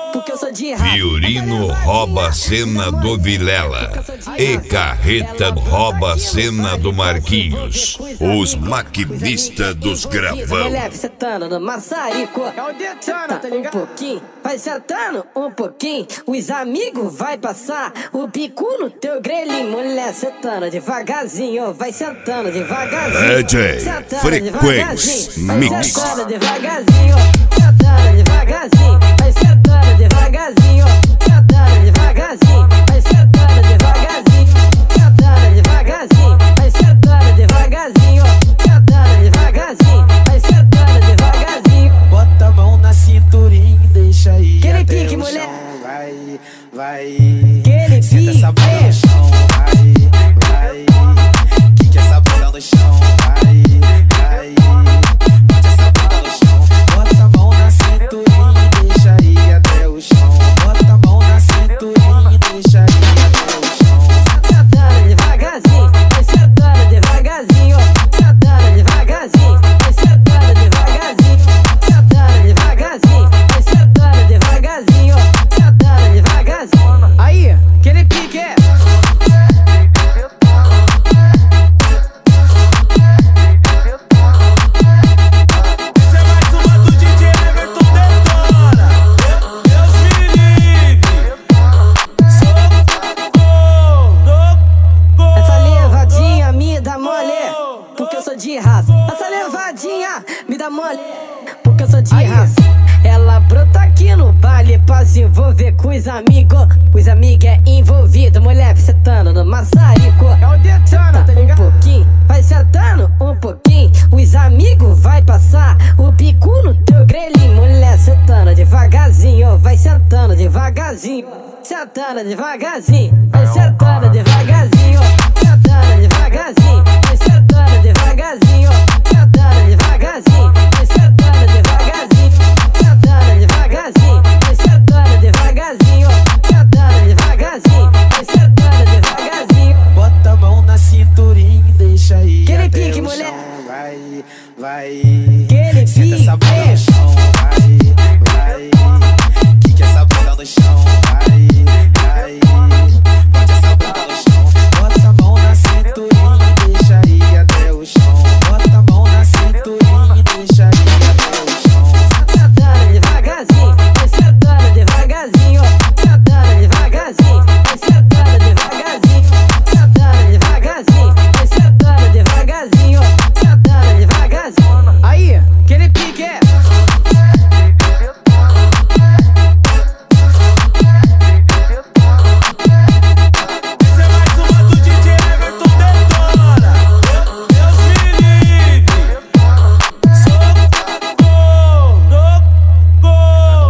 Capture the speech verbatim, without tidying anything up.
porque eu sou de raça. Fiorino rouba a cena do Vilela e Carreta rouba a cena do Marquinhos, os maquinistas dos gravão. Mulher sentando no maçarico, senta um pouquinho, vai sentando um pouquinho, os amigos vai passar o bico no teu grelhinho. Mulher sentando devagarzinho, vai sentando devagarzinho. D J Frequência Mix. Sentando devagarzinho, sentando devagarzinho, vai sentando devagarzinho, sentando devagarzinho, vai sentando devagarzinho, sentando devagarzinho, vai sentando devagarzinho, sentando devagarzinho, vai sentando devagarzinho. Bota a mão na cinturinha e deixa aí. Aquele até pique, o mulher. chão. Vai, vai. Aquele Senta essa pique. bunda no chão. Vai, vai. Quica essa bunda no chão. Vai, vai. Bate essa bunda no chão. Bota a mão na cinturinha e deixa aí até o chão. Bota a mão na cinturinha e deixa aí até o chão. Sentando devagarzinho, vai sentando devagarzinho, sentando devagarzinho, vai sentando devagarzinho, sentando devagarzinho, vai sentando devagarzinho, sentando devagarzinho. Aí, aquele pique é. Essa é mais uma do D J Everton Detona. Deus me livre. Socorro. Essa levadinha me dá mole, porque eu sou de raça. Essa levadinha me dá mole, porque eu sou de raça. Ela brota aqui no baile pra se envolver com os amigos. Os amigos é envolvido, mulher sentando no maçarico. É o Detona, tá ligado? Um pouquinho, vai sentando um pouquinho, os amigos vai passar o bico no teu grelhinho. Mulher sentando devagarzinho, vai sentando devagarzinho, sentando devagarzinho, vai sentando devagarzinho.